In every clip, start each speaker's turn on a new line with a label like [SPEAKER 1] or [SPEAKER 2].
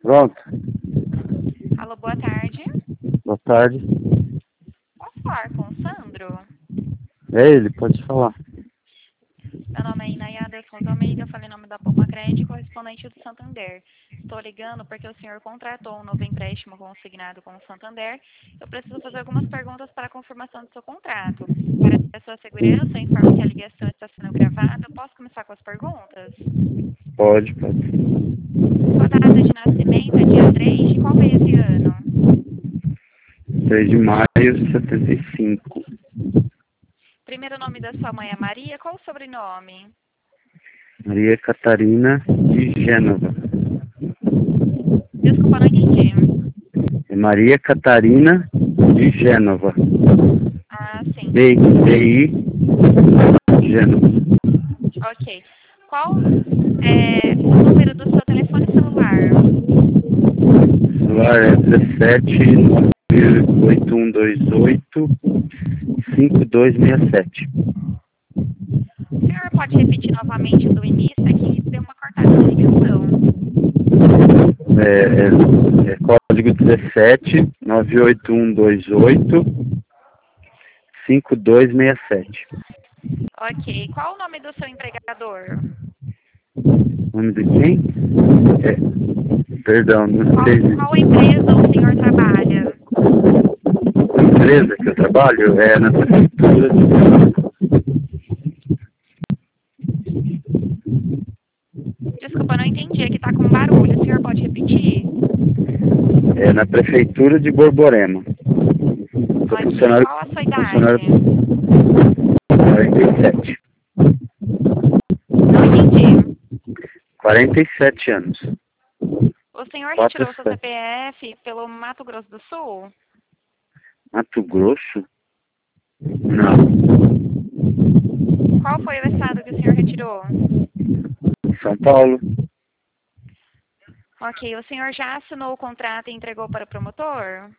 [SPEAKER 1] Pronto.
[SPEAKER 2] Alô, boa tarde.
[SPEAKER 1] Boa tarde.
[SPEAKER 2] Posso falar com o Sandro?
[SPEAKER 1] É ele, pode falar.
[SPEAKER 2] Meu nome é Inayada Souza Almeida, eu falei em nome da Puma Crédito, correspondente do Santander. Estou ligando porque o senhor contratou um novo empréstimo consignado com o Santander. Eu preciso fazer algumas perguntas para a confirmação do seu contrato. Para a sua
[SPEAKER 1] Sim.
[SPEAKER 2] segurança, eu informo que a ligação está sendo gravada. Eu posso começar com as perguntas?
[SPEAKER 1] Pode.
[SPEAKER 2] Sua data de nascimento é dia 3 de qual mês de ano?
[SPEAKER 1] 3 de maio de 75.
[SPEAKER 2] Primeiro nome da sua mãe é Maria, qual o sobrenome?
[SPEAKER 1] Maria Catarina de Gênova.
[SPEAKER 2] Desculpa, não entendi.
[SPEAKER 1] É Maria Catarina de Gênova.
[SPEAKER 2] Ah, sim.
[SPEAKER 1] BI Gênova.
[SPEAKER 2] Ok. Qual é o número do seu telefone celular?
[SPEAKER 1] O celular é 17 8128 5267.
[SPEAKER 2] O senhor pode repetir novamente do início? É que deu uma cortada na ligação.
[SPEAKER 1] É código 17 98128 5267.
[SPEAKER 2] Ok. Qual o nome do seu empregador?
[SPEAKER 1] O nome de quem? Perdão, não sei.
[SPEAKER 2] Qual empresa o senhor trabalha?
[SPEAKER 1] A empresa que eu trabalho é na prefeitura de...
[SPEAKER 2] Desculpa, não entendi. É que tá com barulho. O senhor pode repetir?
[SPEAKER 1] É na prefeitura de Borborema. Sou
[SPEAKER 2] Ok.
[SPEAKER 1] funcionário...
[SPEAKER 2] Qual a sua
[SPEAKER 1] Funcionário
[SPEAKER 2] idade?
[SPEAKER 1] 47.
[SPEAKER 2] Não entendi.
[SPEAKER 1] 47 anos.
[SPEAKER 2] O senhor
[SPEAKER 1] Quatro
[SPEAKER 2] retirou seu
[SPEAKER 1] sete.
[SPEAKER 2] CPF pelo Mato Grosso do Sul?
[SPEAKER 1] Mato Grosso? Não.
[SPEAKER 2] Qual foi o estado que o senhor retirou?
[SPEAKER 1] São Paulo?
[SPEAKER 2] Ok. O senhor já assinou o contrato e entregou para o promotor?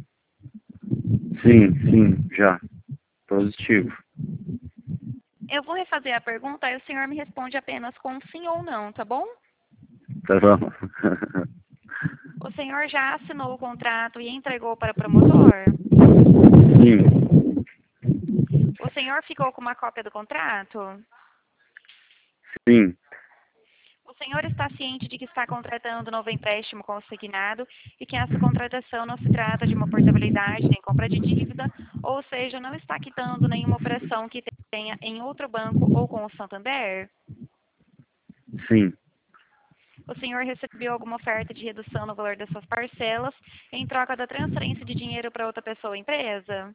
[SPEAKER 1] Sim, já. Positivo.
[SPEAKER 2] Eu vou refazer a pergunta e o senhor me responde apenas com sim ou não, tá bom?
[SPEAKER 1] Tá bom.
[SPEAKER 2] O senhor já assinou o contrato e entregou para o promotor?
[SPEAKER 1] Sim.
[SPEAKER 2] O senhor ficou com uma cópia do contrato?
[SPEAKER 1] Sim.
[SPEAKER 2] O senhor está ciente de que está contratando um novo empréstimo consignado e que essa contratação não se trata de uma portabilidade nem compra de dívida, ou seja, não está quitando nenhuma operação que tenha em outro banco ou com o Santander?
[SPEAKER 1] Sim.
[SPEAKER 2] O senhor recebeu alguma oferta de redução no valor das suas parcelas em troca da transferência de dinheiro para outra pessoa ou empresa?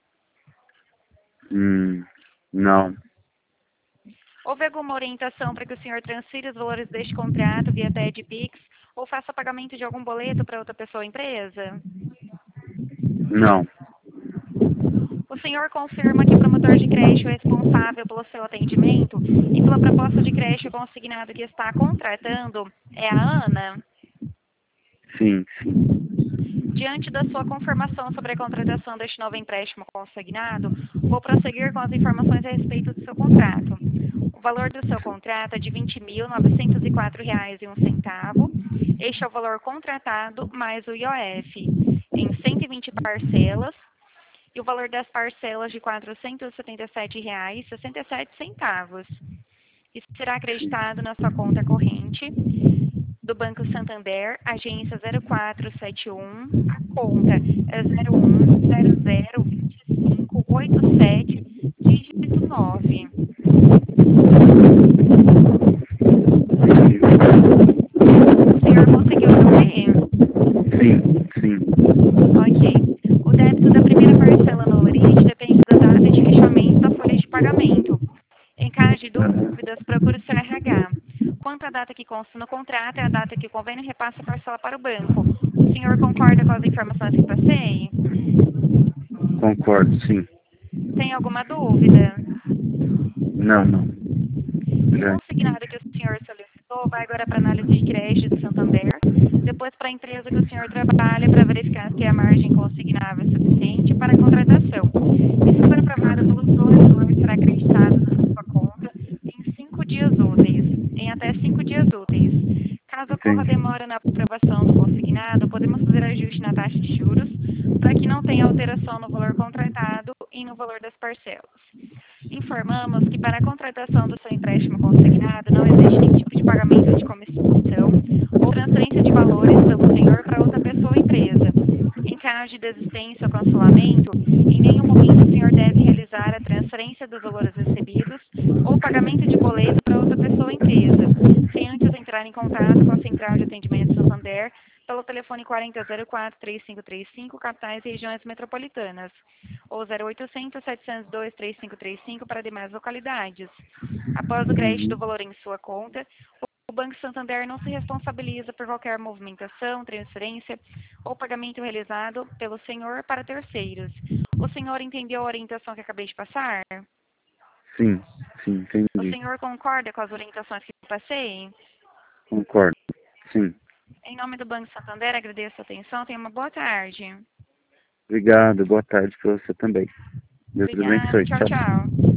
[SPEAKER 1] Não.
[SPEAKER 2] Houve alguma orientação para que o senhor transfira os valores deste contrato via TED Pix ou faça pagamento de algum boleto para outra pessoa ou empresa?
[SPEAKER 1] Não.
[SPEAKER 2] O senhor confirma que o promotor de crédito é responsável pelo seu atendimento e pela proposta de crédito consignado que está contratando é a Ana?
[SPEAKER 1] Sim.
[SPEAKER 2] Diante da sua confirmação sobre a contratação deste novo empréstimo consignado, vou prosseguir com as informações a respeito do seu contrato. O valor do seu contrato é de R$ 20.904,01. Este é o valor contratado mais o IOF, em 120 parcelas, e o valor das parcelas de R$ 477,67. Isso será acreditado na sua conta corrente do Banco Santander, agência 0471, a conta é 01002587, dígito 9. O senhor conseguiu me ouvir?
[SPEAKER 1] Sim.
[SPEAKER 2] Ok. O débito da primeira parcela no Orite depende da data de fechamento da folha de pagamento. Em caso de dúvidas, procure o seu RH. Quanto à data que consta no contrato, é a data que o convênio repassa a parcela para o banco. O senhor concorda com as informações que passei?
[SPEAKER 1] Concordo, sim.
[SPEAKER 2] Tem alguma dúvida?
[SPEAKER 1] Não.
[SPEAKER 2] O
[SPEAKER 1] Já
[SPEAKER 2] consignado que o senhor solicitou vai agora para análise de crédito do Santander, depois para a empresa que o senhor trabalha para verificar se a margem consignável é suficiente para a contratação. E se for aprovado pelos dois, o valor será acreditado na sua conta em 5 dias úteis, em até 5 dias úteis. Caso Caso ocorra demora na aprovação do consignado, podemos fazer ajuste na taxa de juros para que não tenha alteração no valor contratado e no valor das parcelas. Informamos que para a contratação do seu empréstimo consignado não existe nenhum tipo de pagamento de comissão ou transferência de valores pelo senhor para outra pessoa ou empresa. Em caso de desistência ou cancelamento, em nenhum momento o senhor deve realizar a transferência dos valores recebidos ou pagamento de boleto para outra pessoa ou empresa, sem antes entrar em contato com a Central de Atendimento Santander pelo telefone 4004-3535, capitais e regiões metropolitanas, ou 0800-702-3535 para demais localidades. Após o crédito do valor em sua conta, o Banco Santander não se responsabiliza por qualquer movimentação, transferência ou pagamento realizado pelo senhor para terceiros. O senhor entendeu a orientação que acabei de passar?
[SPEAKER 1] Sim, sim,
[SPEAKER 2] O
[SPEAKER 1] entendi.
[SPEAKER 2] senhor concorda com as orientações que passei?
[SPEAKER 1] Concordo. Sim.
[SPEAKER 2] Em nome do Banco Santander, agradeço a atenção. Tenha uma boa tarde.
[SPEAKER 1] Obrigado. Boa tarde para você também. Deus
[SPEAKER 2] Obrigada.
[SPEAKER 1] abençoe.
[SPEAKER 2] Tchau,
[SPEAKER 1] Tchau.
[SPEAKER 2] tchau.